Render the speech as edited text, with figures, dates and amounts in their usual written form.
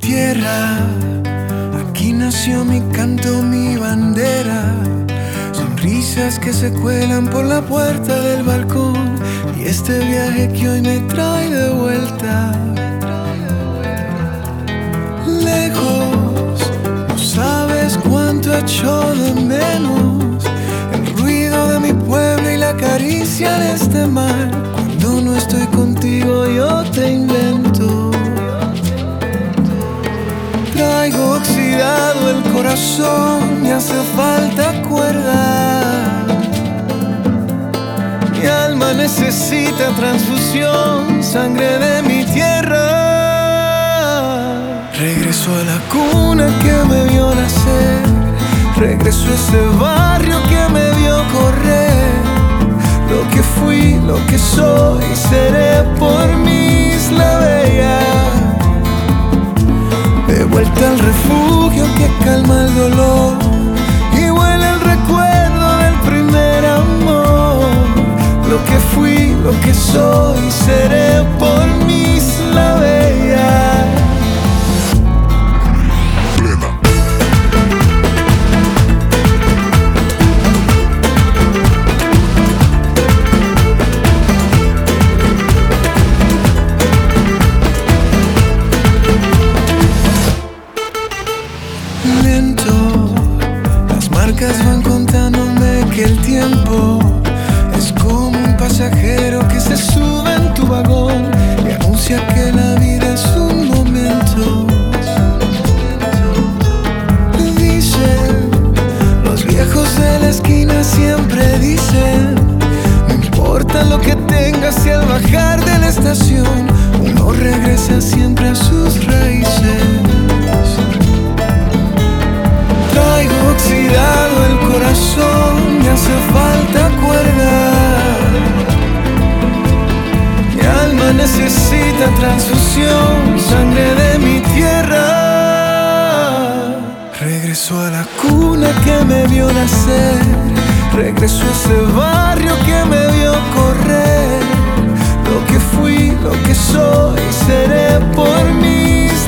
tierra, aquí nació mi canto, mi bandera. Sonrisas que se cuelan por la puerta del balcón y este viaje que hoy me trae de vuelta. Lejos, no sabes cuánto echo de menos el ruido de mi pueblo y la caricia de este mar. Cuando no estoy contigo yo te invento. Traigo oxidado el corazón, me hace falta cuerda. Mi alma necesita transfusión, sangre de mi tierra. Regreso a la cuna que me vio nacer, regreso a ese barrio que me vio correr. Lo que fui, lo que soy, seré por mi Isla Bella. De vuelta al refugio que calma el dolor y huele el recuerdo del primer amor. Lo que fui, lo que soy, seré por mi Isla Bella. Las marcas van contándome que el tiempo es como un pasajero que se sube en tu vagón y anuncia que la vida es un momento. Dicen, los viejos de la esquina siempre dicen, no importa lo que tengas si al bajar de la estación uno regresa siempre a sus raíces. Traigo oxidado el corazón, me hace falta cuerda. Mi alma necesita transfusión, sangre de mi tierra. Regreso a la cuna que me vio nacer, regreso a ese barrio que me vio correr. Lo que fui, lo que soy, seré por mis